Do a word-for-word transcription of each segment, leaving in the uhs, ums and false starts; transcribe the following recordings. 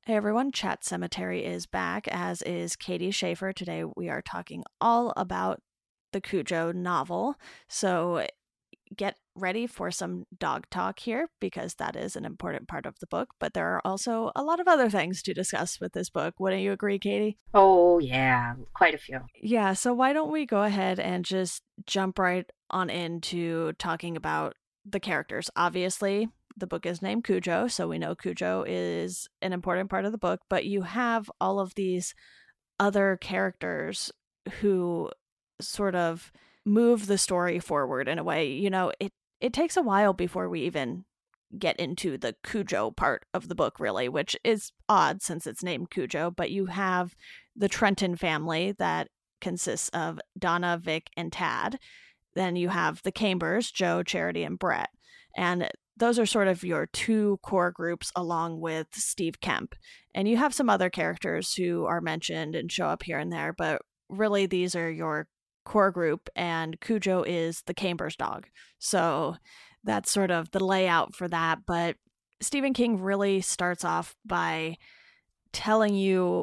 Hey everyone, Chat Cemetery is back, as is Katie Schaefer. Today we are talking all about the Cujo novel, so get ready for some dog talk here, because that is an important part of the book, but there are also a lot of other things to discuss with this book. Wouldn't you agree, Katie? Oh, yeah, quite a few. Yeah, so why don't we go ahead and just jump right on into talking about the characters. Obviously, the book is named Cujo, so we know Cujo is an important part of the book, but you have all of these other characters who sort of move the story forward in a way. You know, it, it takes a while before we even get into the Cujo part of the book, really, which is odd since it's named Cujo, but you have the Trenton family that consists of Donna, Vic, and Tad. Then you have the Cambers, Joe, Charity, and Brett. And those are sort of your two core groups along with Steve Kemp. And you have some other characters who are mentioned and show up here and there, but really these are your core group, and Cujo is the Cambers dog. So that's sort of the layout for that. But Stephen King really starts off by telling you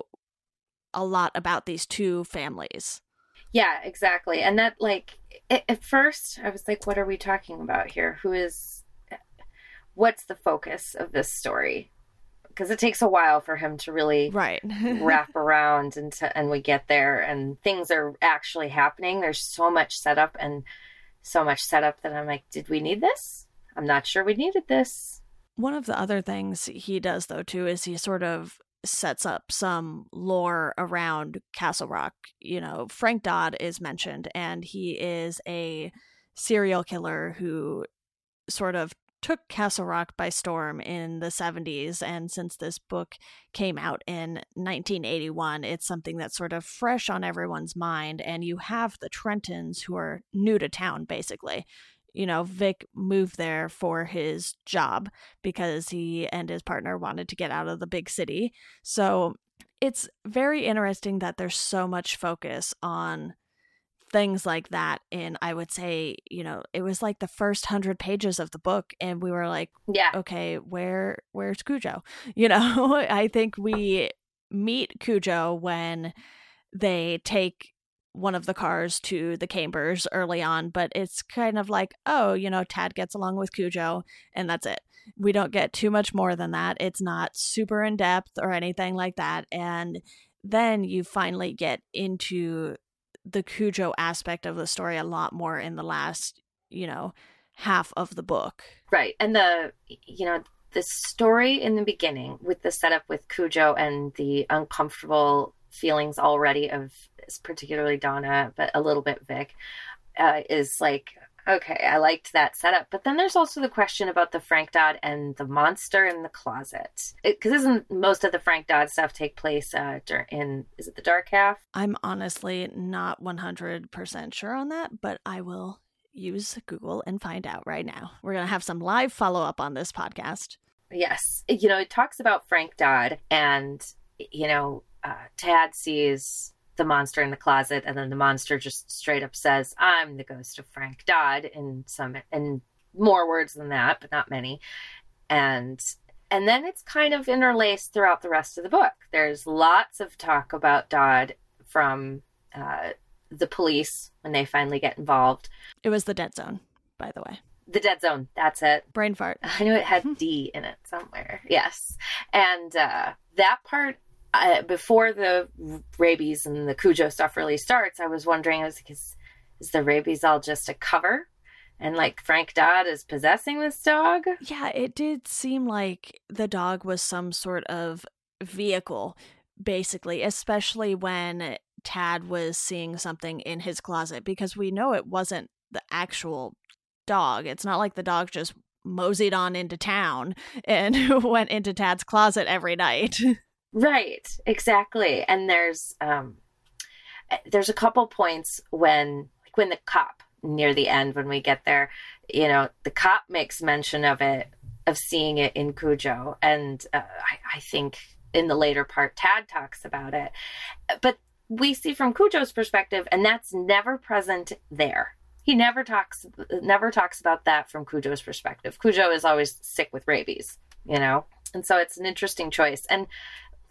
a lot about these two families. Yeah, exactly. And that, like, at first I was like, what are we talking about here? Who is, what's the focus of this story? Because it takes a while for him to really right. wrap around and to, and we get there and things are actually happening. There's so much setup and so much setup that I'm like, did we need this? I'm not sure we needed this. One of the other things he does, though, too, is he sort of sets up some lore around Castle Rock. You know, Frank Dodd is mentioned, and he is a serial killer who sort of took Castle Rock by storm in the seventies, and since this book came out in nineteen eighty-one, it's something that's sort of fresh on everyone's mind. And you have the Trentons, who are new to town, basically. You know, Vic moved there for his job because he and his partner wanted to get out of the big city. So it's very interesting that there's so much focus on things like that in, I would say, you know, it was like the first hundred pages of the book, and we were like, yeah, okay, where where's Cujo? You know, I think we meet Cujo when they take one of the cars to the Cambers early on, but it's kind of like, oh, you know, Tad gets along with Cujo, and that's it. We don't get too much more than that. It's not super in depth or anything like that. And then you finally get into the Cujo aspect of the story a lot more in the last, you know, half of the book. Right. And the, you know, the story in the beginning with the setup with Cujo and the uncomfortable feelings already of particularly Donna, but a little bit Vic, uh, is like, okay, I liked that setup. But then there's also the question about the Frank Dodd and the monster in the closet. Because isn't most of the Frank Dodd stuff take place uh, in, is it the Dark Half? I'm honestly not one hundred percent sure on that, but I will use Google and find out right now. We're going to have some live follow-up on this podcast. Yes. You know, it talks about Frank Dodd and, you know, uh, Tad sees the monster in the closet, and then the monster just straight up says, I'm the ghost of Frank Dodd, in some, in more words than that, but not many. And and then it's kind of interlaced throughout the rest of the book. There's lots of talk about Dodd from uh, the police when they finally get involved. It was the Dead Zone, by the way. The Dead Zone, that's it. Brain fart. I knew it had D in it somewhere. Yes. And uh, that part, Uh, before the rabies and the Cujo stuff really starts, I was wondering, I was like, is, is the rabies all just a cover? And like Frank Dodd is possessing this dog? Yeah, it did seem like the dog was some sort of vehicle, basically, especially when Tad was seeing something in his closet, because we know it wasn't the actual dog. It's not like the dog just moseyed on into town and went into Tad's closet every night. Right, exactly. And there's um, there's a couple points when, like when the cop, near the end when we get there, you know, the cop makes mention of it, of seeing it in Cujo. And uh, I, I think in the later part, Tad talks about it. But we see from Cujo's perspective, and that's never present there. He never talks, never talks about that from Cujo's perspective. Cujo is always sick with rabies, you know? And so it's an interesting choice. And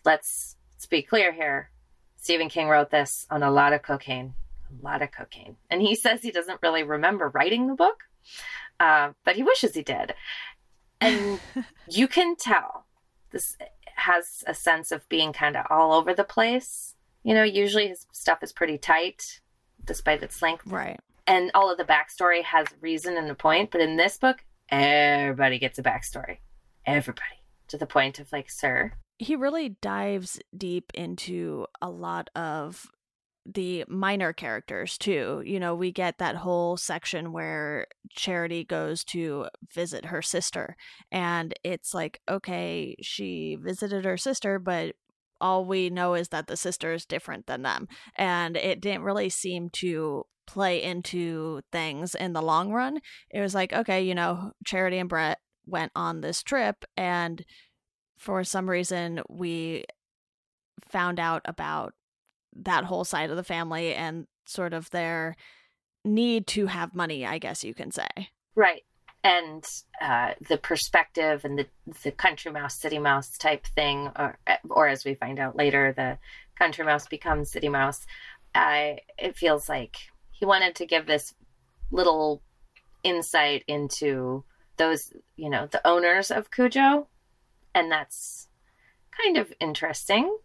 let's, let's be clear here. Stephen King wrote this on a lot of cocaine, a lot of cocaine. And he says he doesn't really remember writing the book, uh, but he wishes he did. And you can tell this has a sense of being kind of all over the place. You know, usually his stuff is pretty tight, despite its length. Right. And all of the backstory has reason and a point. But in this book, everybody gets a backstory. Everybody. To the point of like, sir. He really dives deep into a lot of the minor characters too. You know, we get that whole section where Charity goes to visit her sister, and it's like, okay, she visited her sister, but all we know is that the sister is different than them, and it didn't really seem to play into things in the long run. It was like, okay, you know, Charity and Brett went on this trip, and for some reason we found out about that whole side of the family and sort of their need to have money, I guess you can say. Right. And uh, the perspective and the, the country mouse, city mouse type thing, or, or as we find out later, the country mouse becomes city mouse. Uh, it feels like he wanted to give this little insight into those, you know, the owners of Cujo. And that's kind of interesting.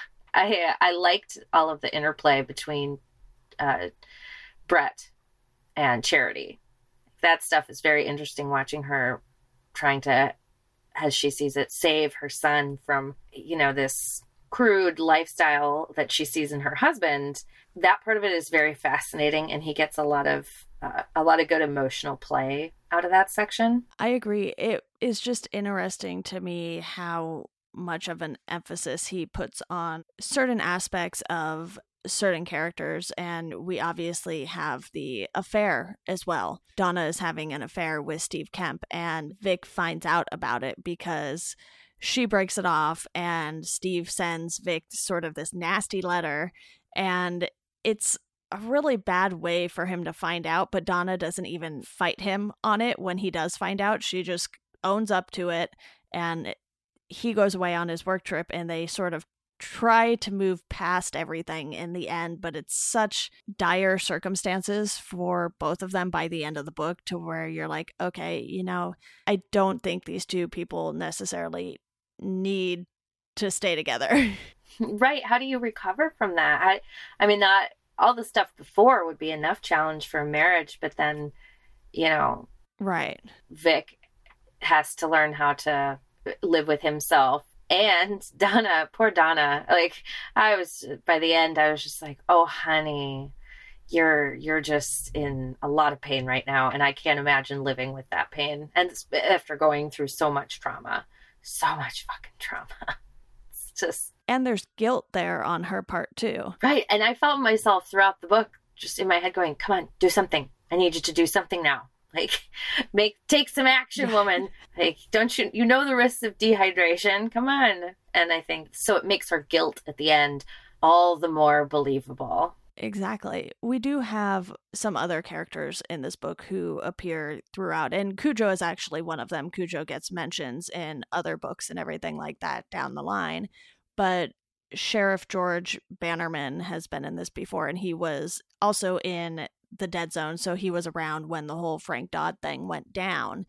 I I liked all of the interplay between uh, Brett and Charity. That stuff is very interesting, watching her trying to, as she sees it, save her son from, you know, this crude lifestyle that she sees in her husband. That part of it is very fascinating, and he gets a lot of uh, a lot of good emotional play out of that section. I agree. It is just interesting to me how much of an emphasis he puts on certain aspects of certain characters, and we obviously have the affair as well. Donna is having an affair with Steve Kemp, and Vic finds out about it because she breaks it off, and Steve sends Vic sort of this nasty letter, and it's a really bad way for him to find out, but Donna doesn't even fight him on it when he does find out. She just owns up to it, and he goes away on his work trip, and they sort of try to move past everything in the end, but it's such dire circumstances for both of them by the end of the book to where you're like, okay, you know, I don't think these two people necessarily need to stay together. Right. How do you recover from that? I, I mean, not all the stuff before would be enough challenge for a marriage, but then, you know, right. Vic has to learn how to live with himself. And Donna, poor Donna, like I was, by the end, I was just like, oh, honey, you're, you're just in a lot of pain right now. And I can't imagine living with that pain. And after going through so much trauma, so much fucking trauma. It's just. And there's guilt there on her part too. Right. And I felt myself throughout the book, just in my head going, come on, do something. I need you to do something now. Like, make, take some action, woman. Like, don't you, you know the risks of dehydration? Come on. And I think, so it makes her guilt at the end all the more believable. Exactly. We do have some other characters in this book who appear throughout, and Cujo is actually one of them. Cujo gets mentions in other books and everything like that down the line. But Sheriff George Bannerman has been in this before, and he was also in The Dead Zone, so he was around when the whole Frank Dodd thing went down.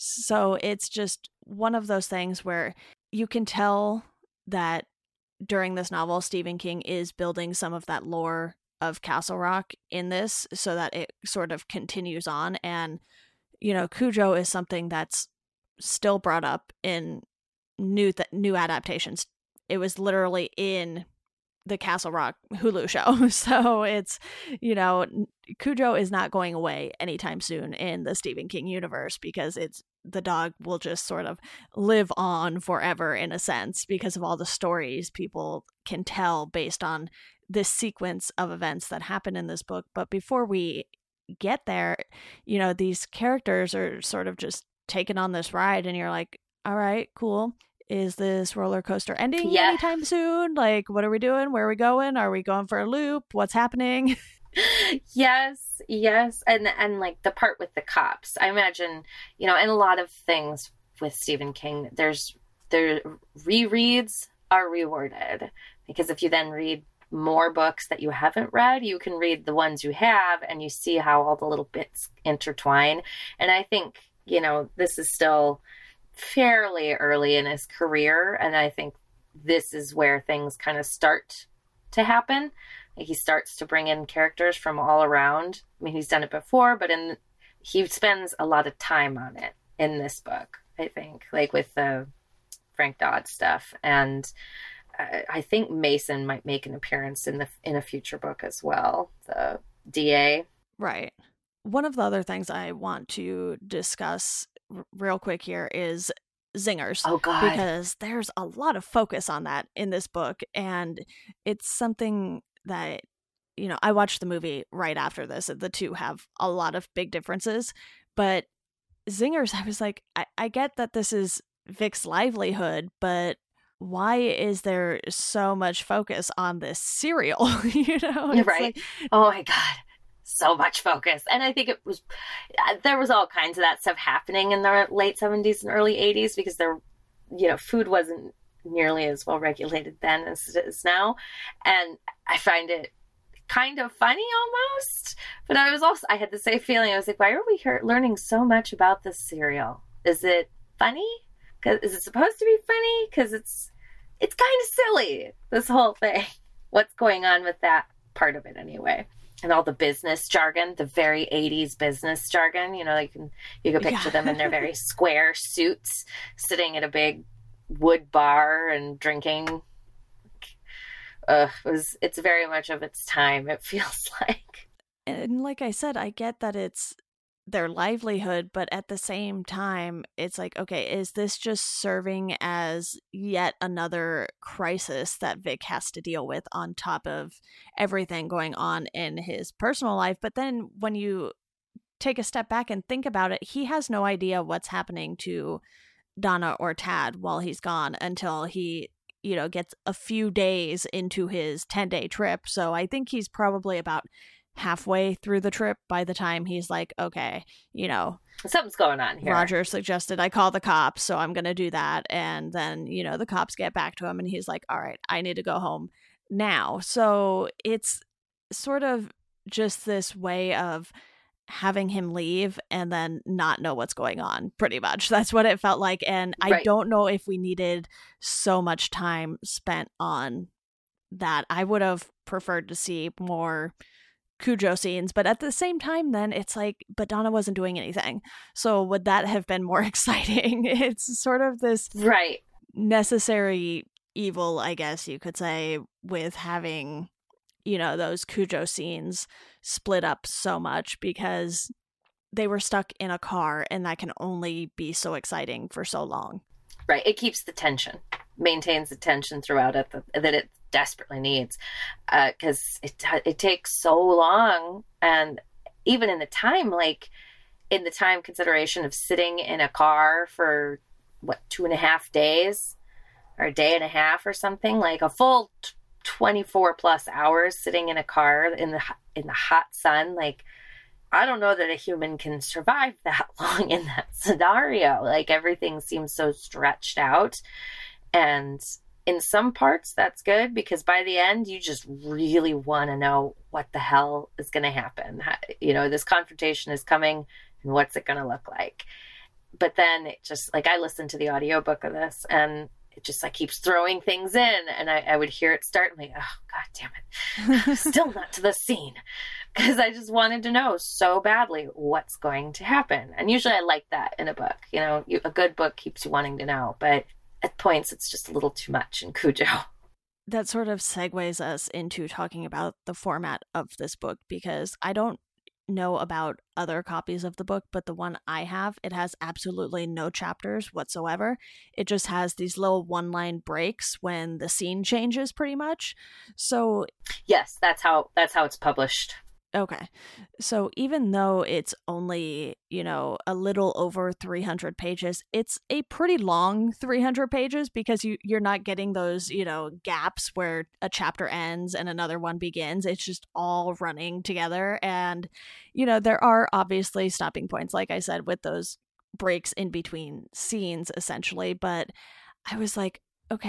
So it's just one of those things where you can tell that during this novel, Stephen King is building some of that lore of Castle Rock in this so that it sort of continues on. And, you know, Cujo is something that's still brought up in new th- new adaptations. It was literally in the Castle Rock Hulu show. So it's, you know, Cujo is not going away anytime soon in the Stephen King universe, because it's, the dog will just sort of live on forever in a sense because of all the stories people can tell based on this sequence of events that happen in this book. But before we get there, you know, these characters are sort of just taken on this ride, and you're like, all right, cool. Is this roller coaster ending yeah. anytime soon? Like, what are we doing? Where are we going? Are we going for a loop? What's happening? Yes, yes. And, and like the part with the cops, I imagine, you know, and a lot of things with Stephen King, there's, there rereads are rewarded. Because if you then read more books that you haven't read, you can read the ones you have and you see how all the little bits intertwine. And I think, you know, this is still fairly early in his career. And I think this is where things kind of start to happen. Like he starts to bring in characters from all around. I mean, he's done it before, but in he spends a lot of time on it in this book, I think, like with the Frank Dodd stuff. And I, I think Mason might make an appearance in the in a future book as well, the D A. Right. One of the other things I want to discuss r- real quick here is zingers. Oh, God. Because there's a lot of focus on that in this book. And it's something that, you know, I watched the movie right after this. The two have a lot of big differences. But zingers, I was like, I, I get that this is Vic's livelihood, but why is there so much focus on this cereal? You know? It's right. like, oh, my God. So much focus. And I think it was, there was all kinds of that stuff happening in the late seventies and early eighties because there, you know, food wasn't nearly as well regulated then as it is now. And I find it kind of funny almost, but I was also, I had the same feeling. I was like, why are we here learning so much about this cereal? Is it funny? Cause is it supposed to be funny? Cause it's, it's kind of silly, this whole thing. What's going on with that part of it anyway? And all the business jargon, the very eighties business jargon, you know, you can you can picture yeah. them in their very square suits, sitting at a big wood bar and drinking. Uh, it was it's very much of its time, it feels like. And like I said, I get that it's their livelihood, but at the same time, it's like, okay, is this just serving as yet another crisis that Vic has to deal with on top of everything going on in his personal life? But then when you take a step back and think about it, he has no idea what's happening to Donna or Tad while he's gone until he, you know, gets a few days into his ten-day trip. So I think he's probably about halfway through the trip by the time he's like, okay, you know, something's going on here. Roger suggested I call the cops, so I'm gonna do that. And then, you know, the cops get back to him and he's like, all right, I need to go home now. So it's sort of just this way of having him leave and then not know what's going on, pretty much. That's what it felt like. And I right. don't know if we needed so much time spent on that. I would have preferred to see more Cujo scenes, but at the same time then it's like, but Donna wasn't doing anything, so would that have been more exciting? It's sort of this right necessary evil, I guess you could say, with having, you know, those Cujo scenes split up so much because they were stuck in a car, and that can only be so exciting for so long. Right, it keeps the tension, maintains the tension throughout it that it desperately needs, because uh, it it takes so long. And even in the time, like in the time consideration of sitting in a car for what, two and a half days or a day and a half or something, like a full twenty-four plus hours sitting in a car in the in the hot sun, like I don't know that a human can survive that long in that scenario. Like everything seems so stretched out. And in some parts, that's good because by the end, you just really want to know what the hell is going to happen. You know, this confrontation is coming and what's it going to look like? But then it just like I listened to the audiobook of this and it just like keeps throwing things in and I, I would hear it start and like, oh, God damn it. Still not to the scene. Because I just wanted to know so badly what's going to happen. And usually I like that in a book. You know, you, a good book keeps you wanting to know. But at points, it's just a little too much in Cujo. That sort of segues us into talking about the format of this book, because I don't know about other copies of the book, but the one I have, it has absolutely no chapters whatsoever. It just has these little one-line breaks when the scene changes, pretty much. So yes, that's how that's how it's published. Okay. So even though it's only, you know, a little over three hundred pages, it's a pretty long three hundred pages because you, you're not getting those, you know, gaps where a chapter ends and another one begins. It's just all running together. And, you know, there are obviously stopping points, like I said, with those breaks in between scenes, essentially. But I was like, okay,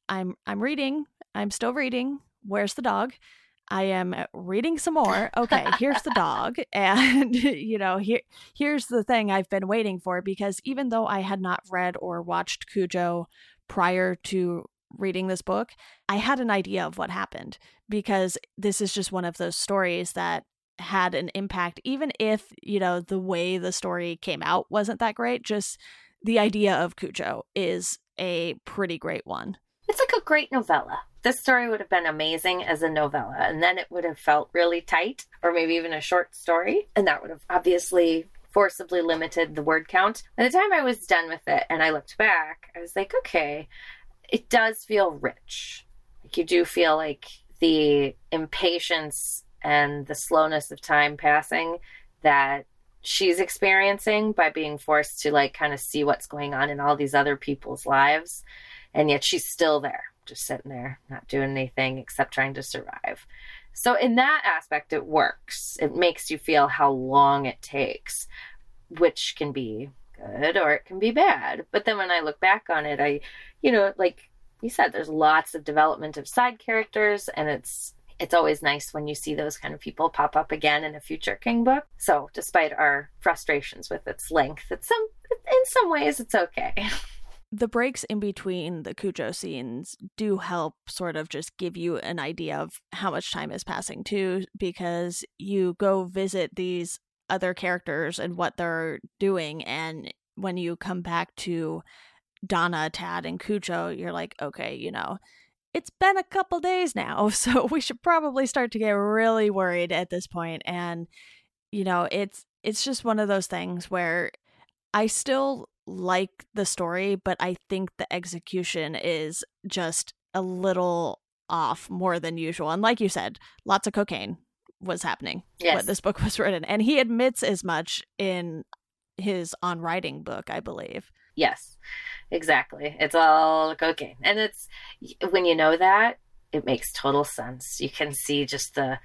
I'm I'm reading. I'm still reading. Where's the dog? I am reading some more. Okay, here's the dog. And, you know, here here's the thing I've been waiting for, because even though I had not read or watched Cujo prior to reading this book, I had an idea of what happened, because this is just one of those stories that had an impact, even if, you know, the way the story came out wasn't that great. Just the idea of Cujo is a pretty great one. It's like a great novella. This story would have been amazing as a novella, and then it would have felt really tight, or maybe even a short story, and that would have obviously forcibly limited the word count. By the time I was done with it and I looked back, I was like, okay, it does feel rich. Like, you do feel like the impatience and the slowness of time passing that she's experiencing by being forced to like kind of see what's going on in all these other people's lives. And yet she's still there, just sitting there, not doing anything except trying to survive. So in that aspect, it works. It makes you feel how long it takes, which can be good or it can be bad. But then when I look back on it, I, you know, like you said, there's lots of development of side characters, and it's it's always nice when you see those kind of people pop up again in a future King book. So despite our frustrations with its length, it's some in some ways it's okay. The breaks in between the Cujo scenes do help sort of just give you an idea of how much time is passing too, because you go visit these other characters and what they're doing, and when you come back to Donna, Tad, and Cujo, you're like, okay, you know, it's been a couple days now, so we should probably start to get really worried at this point. And, you know, it's it's just one of those things where I still like the story, but I think the execution is just a little off more than usual. And like you said, lots of cocaine was happening yes. when this book was written. And he admits as much in his On Writing book, I believe. Yes, exactly. It's all cocaine. And it's, when you know that, it makes total sense. You can see just the,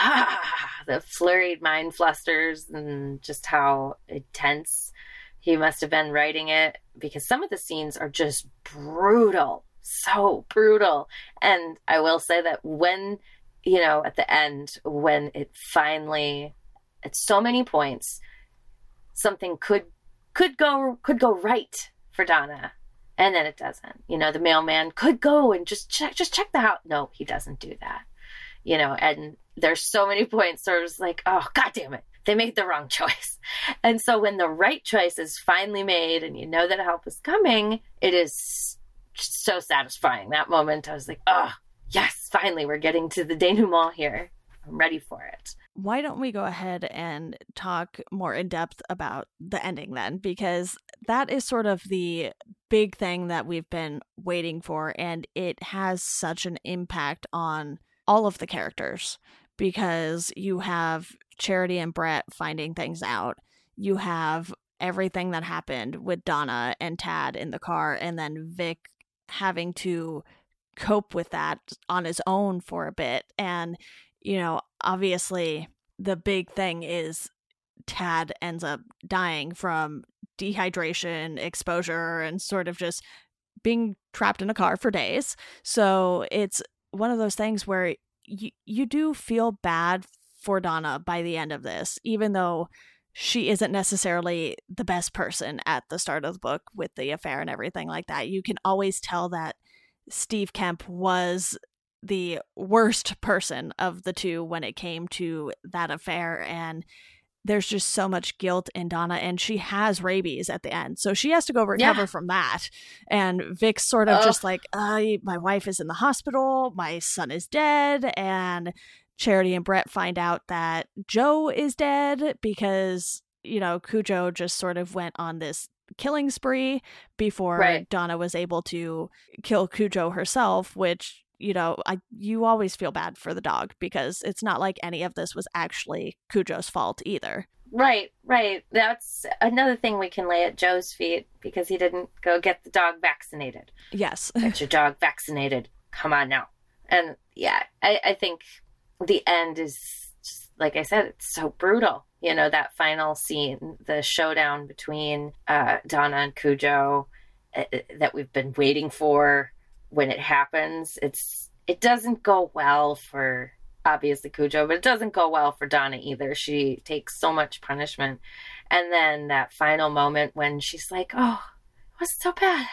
ah, the flurried mind flusters and just how intense he must have been writing it, because some of the scenes are just brutal, so brutal. And I will say that when, you know, at the end, when it finally, at so many points, something could could go could go right for Donna, and then it doesn't. You know, the mailman could go and just check just check the house. No, he doesn't do that. You know, and there's so many points where it's like, oh, God damn it, they made the wrong choice. And so when the right choice is finally made and you know that help is coming, it is so satisfying. That moment, I was like, oh, yes, finally, we're getting to the denouement here. I'm ready for it. Why don't we go ahead and talk more in depth about the ending then? Because that is sort of the big thing that we've been waiting for, and it has such an impact on all of the characters, because you have Charity and Brett finding things out. You have everything that happened with Donna and Tad in the car, and then Vic having to cope with that on his own for a bit. And, you know, obviously the big thing is Tad ends up dying from dehydration, exposure, and sort of just being trapped in a car for days. So it's one of those things where you, you do feel bad for Donna by the end of this, even though she isn't necessarily the best person at the start of the book with the affair and everything like that. You can always tell that Steve Kemp was the worst person of the two when it came to that affair, and there's just so much guilt in Donna, and she has rabies at the end, so she has to go recover yeah. from that. And Vic's sort of oh. just like, uh, my wife is in the hospital, my son is dead, and Charity and Brett find out that Joe is dead because, you know, Cujo just sort of went on this killing spree before right. Donna was able to kill Cujo herself, which, you know, I you always feel bad for the dog, because it's not like any of this was actually Cujo's fault either. Right, right. That's another thing we can lay at Joe's feet, because he didn't go get the dog vaccinated. Yes. Get your dog vaccinated. Come on now. And yeah, I, I think the end is just, like I said, it's so brutal. You know, that final scene, the showdown between uh, Donna and Cujo uh, that we've been waiting for when it happens, it's it doesn't go well for obviously Cujo, but it doesn't go well for Donna either. She takes so much punishment. And then that final moment when she's like, oh, it wasn't so bad.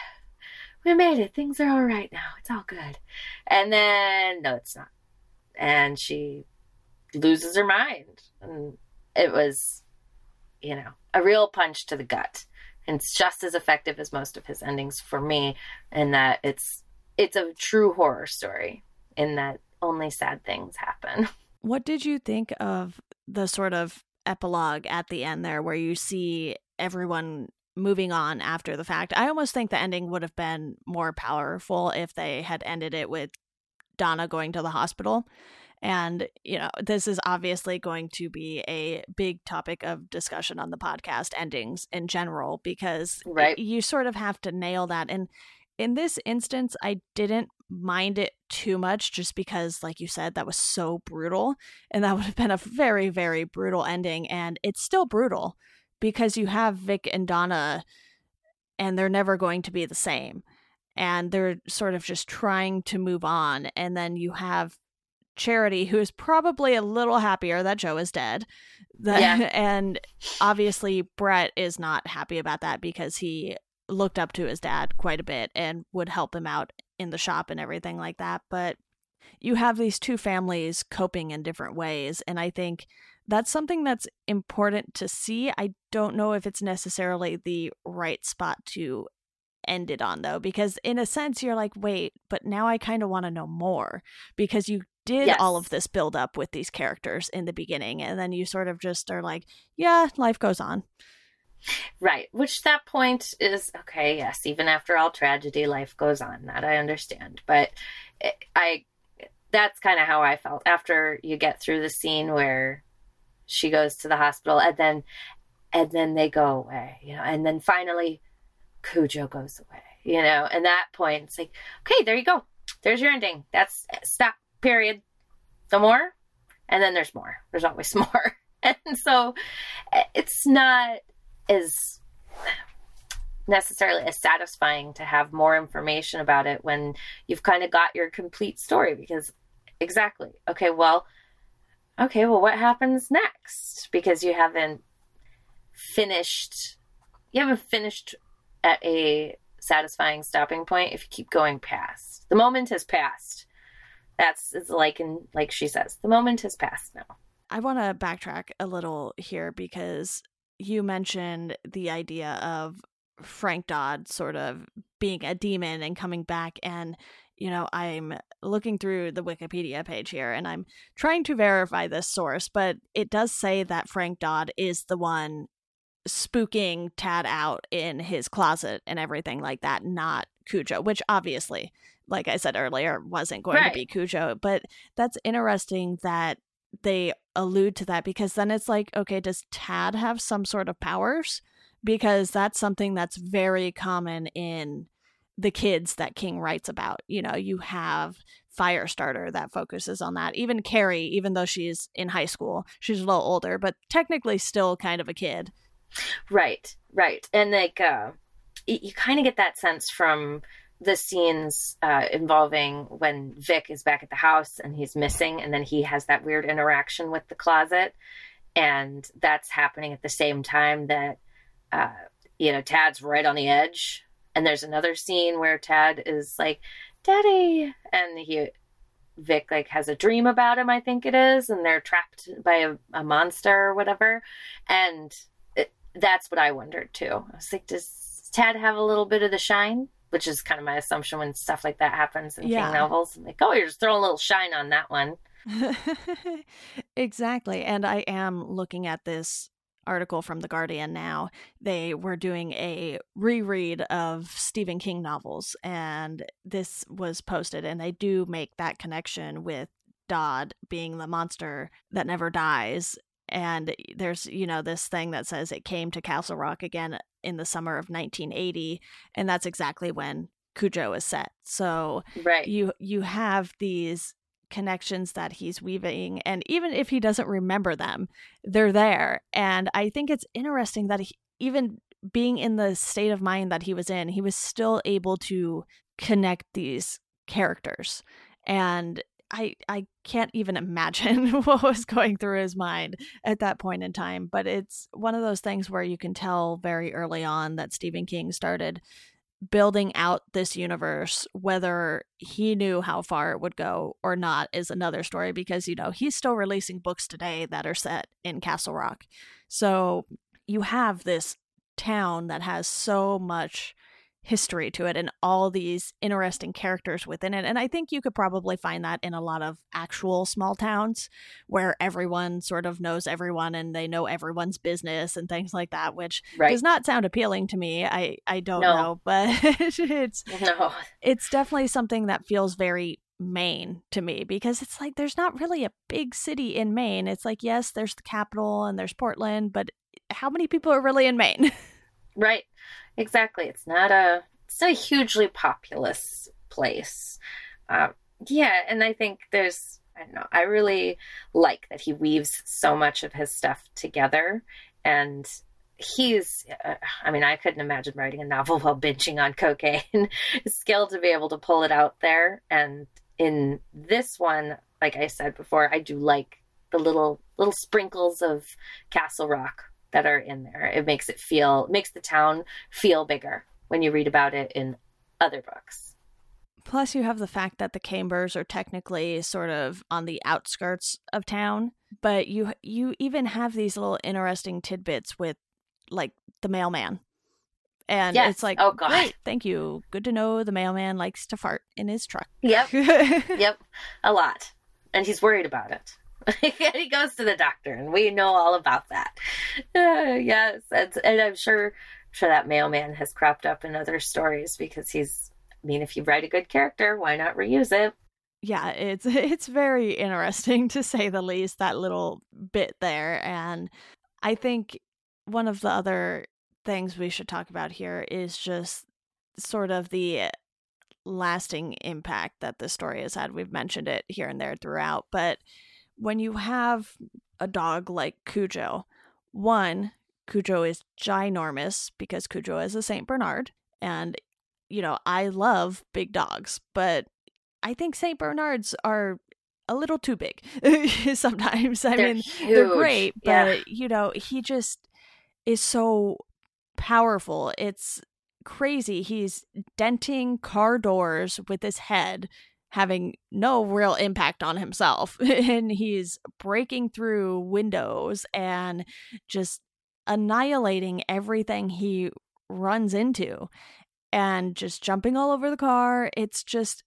We made it. Things are all right now. It's all good. And then, no, it's not. And she loses her mind. And it was, you know, a real punch to the gut. And it's just as effective as most of his endings for me, in that it's it's a true horror story, in that only sad things happen. What did you think of the sort of epilogue at the end there, where you see everyone moving on after the fact? I almost think the ending would have been more powerful if they had ended it with Donna going to the hospital. And, you know, this is obviously going to be a big topic of discussion on the podcast, endings in general, because right. you sort of have to nail that. And in this instance, I didn't mind it too much, just because, like you said, that was so brutal, and that would have been a very, very brutal ending. And it's still brutal because you have Vic and Donna, and they're never going to be the same, and they're sort of just trying to move on. And then you have Charity, who is probably a little happier that Joe is dead. The, yeah. And obviously Brett is not happy about that, because he looked up to his dad quite a bit and would help him out in the shop and everything like that. But you have these two families coping in different ways, and I think that's something that's important to see. I don't know if it's necessarily the right spot to end it on, though, because in a sense you're like, wait, but now I kind of want to know more, because you did yes. all of this build up with these characters in the beginning, and then you sort of just are like, yeah, life goes on. Right. Which that point is, okay, yes, even after all tragedy, life goes on. That I understand. But it, I, that's kind of how I felt after you get through the scene where she goes to the hospital, and then, and then they go away, you know, and then finally Cujo goes away, you know, and that point it's like, okay, there you go. There's your ending. That's stop, period. No more. And then there's more. There's always more. And so it's not is necessarily as satisfying to have more information about it when you've kind of got your complete story, because exactly, okay, well, okay, well, what happens next? Because you haven't finished, you haven't finished at a satisfying stopping point if you keep going past. The moment has passed. That's, it's like, in, like she says, the moment has passed now. I want to backtrack a little here, because you mentioned the idea of Frank Dodd sort of being a demon and coming back. And, you know, I'm looking through the Wikipedia page here, and I'm trying to verify this source, but it does say that Frank Dodd is the one spooking Tad out in his closet and everything like that, not Cujo, which obviously, like I said earlier, wasn't going right. to be Cujo. But that's interesting that they allude to that, because then it's like, okay, does Tad have some sort of powers? Because that's something that's very common in the kids that King writes about. You know, you have Firestarter that focuses on that. Even Carrie, even though she's in high school, she's a little older, but technically still kind of a kid. Right, right. And like, uh, you kind of get that sense from the scenes uh, involving when Vic is back at the house and he's missing, and then he has that weird interaction with the closet, and that's happening at the same time that uh, you know, Tad's right on the edge. And there's another scene where Tad is like, Daddy, and he Vic like has a dream about him, I think it is, and they're trapped by a, a monster or whatever, and it, that's what I wondered too. I was like, does Tad have a little bit of the shine? Which is kind of my assumption when stuff like that happens in yeah. King novels. I'm like, oh, you're just throwing a little shine on that one. Exactly. And I am looking at this article from The Guardian now. They were doing a reread of Stephen King novels, and this was posted, and they do make that connection with Dodd being the monster that never dies. And there's, you know, this thing that says it came to Castle Rock again in the summer of nineteen eighty, and that's exactly when Cujo is set. So right. you you have these connections that he's weaving, and even if he doesn't remember them, they're there. And I think it's interesting that he, even being in the state of mind that he was in, he was still able to connect these characters. And I I can't even imagine what was going through his mind at that point in time. But it's one of those things where you can tell very early on that Stephen King started building out this universe. Whether he knew how far it would go or not is another story, because, you know, he's still releasing books today that are set in Castle Rock. So you have this town that has so much history to it and all these interesting characters within it. And I think you could probably find that in a lot of actual small towns where everyone sort of knows everyone and they know everyone's business and things like that, which right. does not sound appealing to me. I, I don't no. know, but it's no. it's definitely something that feels very Maine to me, because it's like there's not really a big city in Maine. It's like, yes, there's the capital and there's Portland, but how many people are really in Maine? Right. Exactly. It's not a it's not a hugely populous place. Um, yeah, and I think there's I don't know. I really like that he weaves so much of his stuff together, and he's. Uh, I mean, I couldn't imagine writing a novel while binging on cocaine. Skill to be able to pull it out there, and in this one, like I said before, I do like the little little sprinkles of Castle Rock that are in there. It makes it feel, makes the town feel bigger when you read about it in other books. Plus you have the fact that the Cambers are technically sort of on the outskirts of town, but you you even have these little interesting tidbits with, like, the mailman. And yes. It's like, oh, God. Great, thank you. Good to know the mailman likes to fart in his truck. Yep. Yep. A lot. And he's worried about it. And he goes to the doctor, and we know all about that. Uh, yes, and, and I'm sure, sure that mailman has cropped up in other stories, because he's. I mean, if you write a good character, why not reuse it? Yeah, it's it's very interesting, to say the least, that little bit there. And I think one of the other things we should talk about here is just sort of the lasting impact that the story has had. We've mentioned it here and there throughout, but when you have a dog like Cujo, one, Cujo is ginormous, because Cujo is a Saint Bernard. And, you know, I love big dogs, but I think Saint Bernards are a little too big sometimes. I they're mean, huge. They're great, but, yeah. you know, he just is so powerful. It's crazy. He's denting car doors with his head, having no real impact on himself. And he's breaking through windows and just annihilating everything he runs into and just jumping all over the car. It's just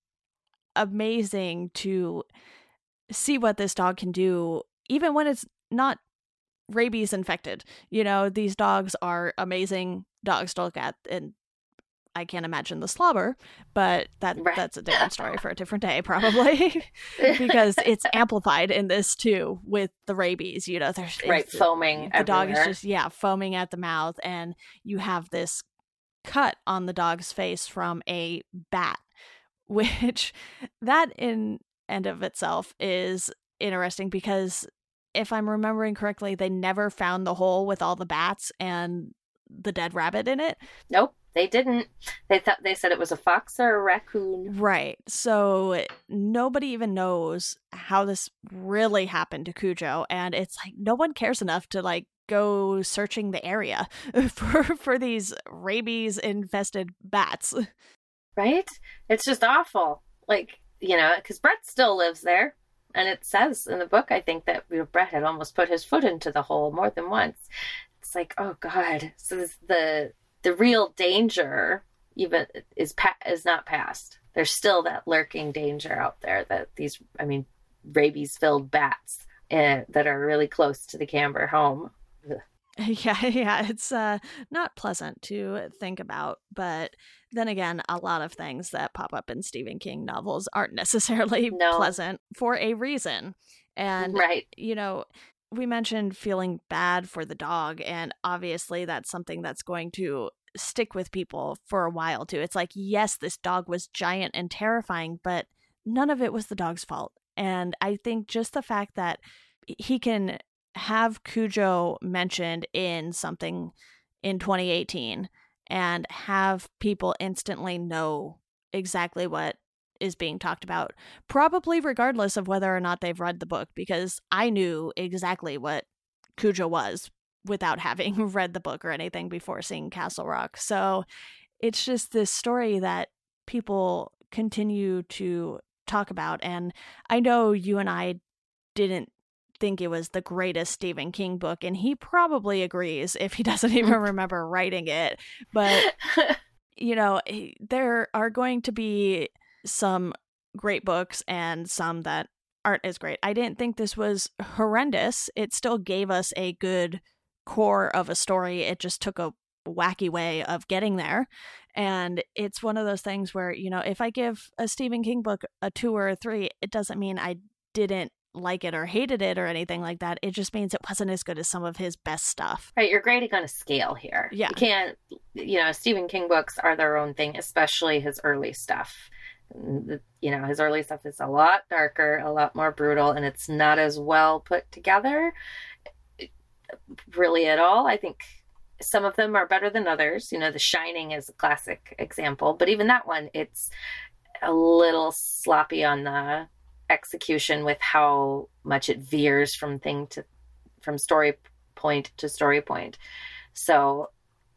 amazing to see what this dog can do, even when it's not rabies infected. You know, these dogs are amazing dogs to look at, and I can't imagine the slobber, but that right. that's a different story for a different day, probably, because it's amplified in this too with the rabies. You know, there's right foaming. The everywhere. dog is just yeah foaming at the mouth, and you have this cut on the dog's face from a bat, which that in and of itself is interesting, because if I'm remembering correctly, they never found the hole with all the bats and the dead rabbit in it. Nope. They didn't. They thought they said it was a fox or a raccoon. Right. So nobody even knows how this really happened to Cujo, and it's like no one cares enough to like go searching the area for for these rabies infested bats. Right? It's just awful. Like, you know, because Brett still lives there, and it says in the book, I think, that you know, Brett had almost put his foot into the hole more than once. It's like, oh God. So this, the the real danger even is pa- is not past. There's still that lurking danger out there that these, I mean, rabies-filled bats uh, that are really close to the Camber home. Ugh. Yeah, yeah, it's uh, not pleasant to think about, but then again, a lot of things that pop up in Stephen King novels aren't necessarily no. pleasant for a reason. And, right. you know, we mentioned feeling bad for the dog, and obviously that's something that's going to stick with people for a while too. It's like, yes, this dog was giant and terrifying, but none of it was the dog's fault. And I think just the fact that he can have Cujo mentioned in something in twenty eighteen and have people instantly know exactly what is being talked about, probably regardless of whether or not they've read the book, because I knew exactly what Cujo was without having read the book or anything before seeing Castle Rock. So it's just this story that people continue to talk about. And I know you and I didn't think it was the greatest Stephen King book, and he probably agrees if he doesn't even remember writing it. But, you know, there are going to be some great books and some that aren't as great. I didn't think this was horrendous. It still gave us a good core of a story. It just took a wacky way of getting there. And it's one of those things where, you know, if I give a Stephen King book a two or a three, it doesn't mean I didn't like it or hated it or anything like that. It just means it wasn't as good as some of his best stuff. Right, you're grading on a scale here. Yeah. You can't, you know, Stephen King books are their own thing, especially his early stuff. You know, his early stuff is a lot darker, a lot more brutal, and it's not as well put together really at all. I think some of them are better than others. You know, The Shining is a classic example, but even that one, it's a little sloppy on the execution with how much it veers from thing to from story point to story point. So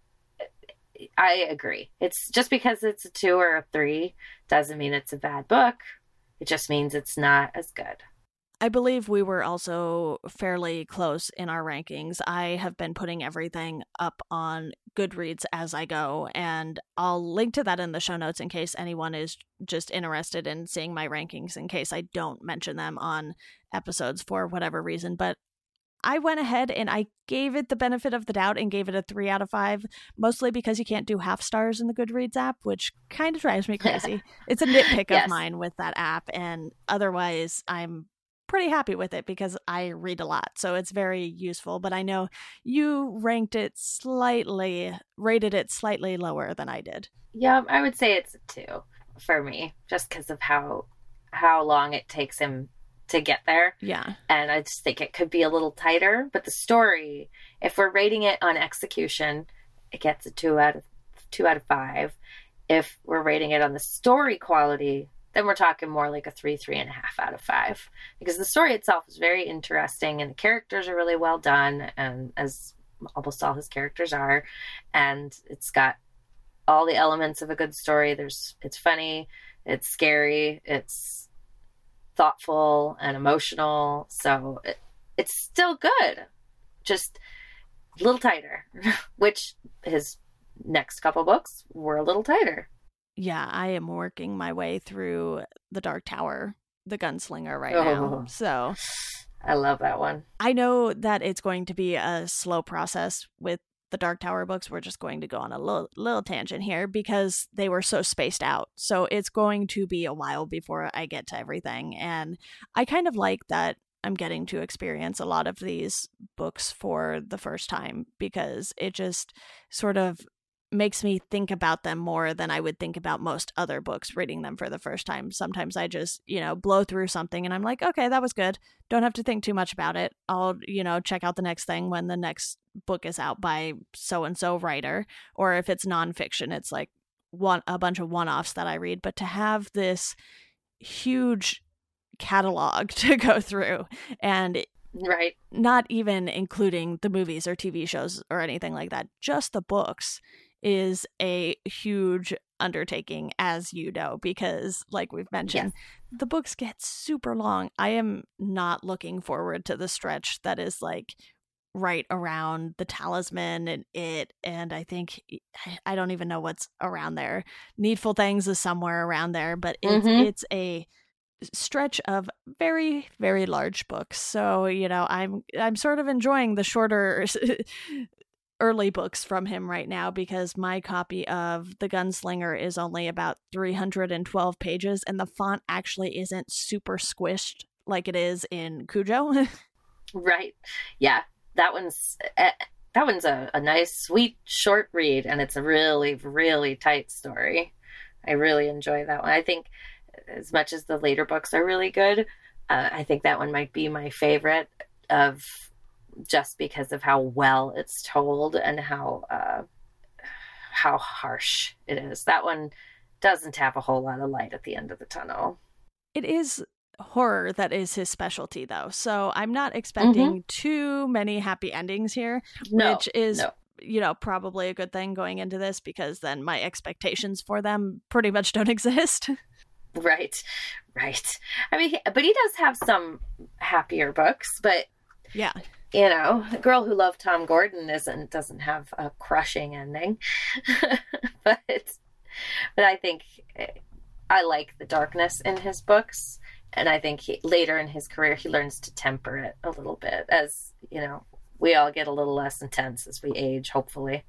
I agree. It's just because it's a two or a three doesn't mean it's a bad book. It just means it's not as good. I believe we were also fairly close in our rankings. I have been putting everything up on Goodreads as I go, and I'll link to that in the show notes in case anyone is just interested in seeing my rankings in case I don't mention them on episodes for whatever reason. But I went ahead and I gave it the benefit of the doubt and gave it a three out of five, mostly because you can't do half stars in the Goodreads app, which kind of drives me crazy. It's a nitpick yes. of mine with that app, and otherwise I'm pretty happy with it because I read a lot, so it's very useful. But I know you ranked it slightly, rated it slightly lower than I did. Yeah, I would say it's a two for me, just because of how how long it takes him to get there. Yeah. And I just think it could be a little tighter. But the story, if we're rating it on execution, it gets a two out of two out of five. If we're rating it on the story quality, then we're talking more like a three, three and a half out of five. Because the story itself is very interesting and the characters are really well done, and as almost all his characters are. And it's got all the elements of a good story. There's it's funny, it's scary, it's thoughtful and emotional. So it, it's still good. Just a little tighter, which his next couple books were a little tighter. Yeah, I am working my way through The Dark Tower, The Gunslinger right oh, now. So I love that one. I know that it's going to be a slow process with the Dark Tower books. We're just going to go on a little, little tangent here because they were so spaced out. So it's going to be a while before I get to everything. And I kind of like that I'm getting to experience a lot of these books for the first time because it just sort of makes me think about them more than I would think about most other books reading them for the first time. Sometimes I just, you know, blow through something and I'm like, okay, that was good. Don't have to think too much about it. I'll, you know, check out the next thing when the next book is out by so-and-so writer. Or if it's nonfiction, it's like one a bunch of one-offs that I read. But to have this huge catalog to go through and right, not even including the movies or T V shows or anything like that, just the books is a huge undertaking, as you know, because like we've mentioned, yes. the books get super long. I am not looking forward to the stretch that is like right around the Talisman and it, and I think I don't even know what's around there. Needful Things is somewhere around there, but it's mm-hmm. it's a stretch of very, very large books. So, you know, I'm I'm sort of enjoying the shorter early books from him right now because my copy of The Gunslinger is only about three hundred twelve pages and the font actually isn't super squished like it is in Cujo. Right. Yeah. That one's uh, that one's a, a nice, sweet, short read, and it's a really, really tight story. I really enjoy that one. I think as much as the later books are really good, uh, I think that one might be my favorite of just because of how well it's told and how uh, how harsh it is. That one doesn't have a whole lot of light at the end of the tunnel. It is horror that is his specialty, though. So I'm not expecting mm-hmm. too many happy endings here, no, which is, no. you know, probably a good thing going into this, because then my expectations for them pretty much don't exist. Right, right. I mean, but he does have some happier books, but yeah, you know, The Girl Who Loved Tom Gordon isn't doesn't have a crushing ending, but but I think I like the darkness in his books. And I think he, later in his career, he learns to temper it a little bit, as, you know, we all get a little less intense as we age, hopefully.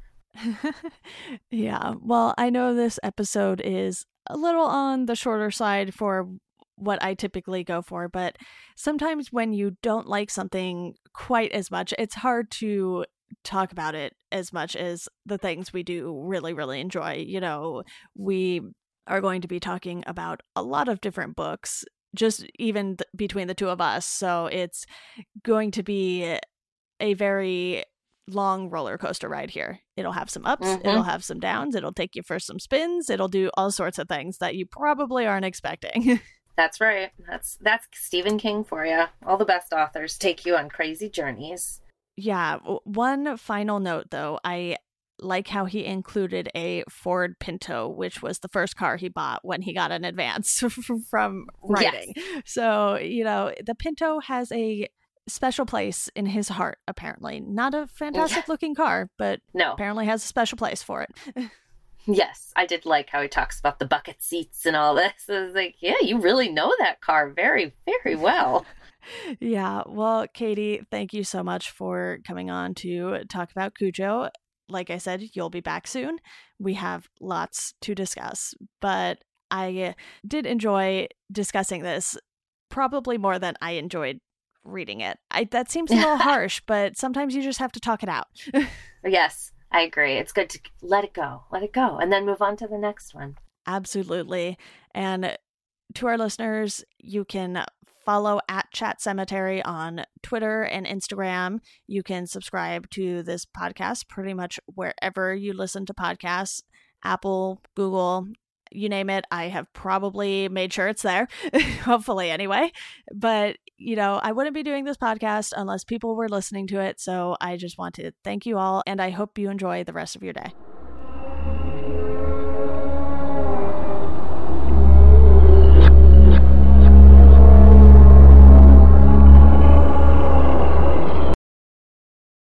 Yeah. Well, I know this episode is a little on the shorter side for what I typically go for, but sometimes when you don't like something quite as much, it's hard to talk about it as much as the things we do really, really enjoy. You know, we are going to be talking about a lot of different books, just even th- between the two of us. So it's going to be a very long roller coaster ride here. It'll have some ups, mm-hmm. it'll have some downs, it'll take you for some spins, it'll do all sorts of things that you probably aren't expecting. That's right. That's that's Stephen King for you. All the best authors take you on crazy journeys. Yeah. One final note, though. I like how he included a Ford Pinto, which was the first car he bought when he got an advance from writing. Yes. So, you know, the Pinto has a special place in his heart, apparently. Not a fantastic looking car, but no. apparently has a special place for it. Yes, I did like how he talks about the bucket seats and all this. I was like, yeah, you really know that car very, very well. Yeah. Well, Katie, thank you so much for coming on to talk about Cujo. Like I said, you'll be back soon. We have lots to discuss, but I did enjoy discussing this probably more than I enjoyed reading it. I, that seems a little harsh, but sometimes you just have to talk it out. Yes, I agree. It's good to let it go, let it go, and then move on to the next one. Absolutely. And to our listeners, you can follow at Chat Cemetery on Twitter and Instagram. You can subscribe to this podcast pretty much wherever you listen to podcasts, Apple, Google, you name it. I have probably made sure it's there, hopefully anyway. But, you know, I wouldn't be doing this podcast unless people were listening to it. So I just want to thank you all, and I hope you enjoy the rest of your day.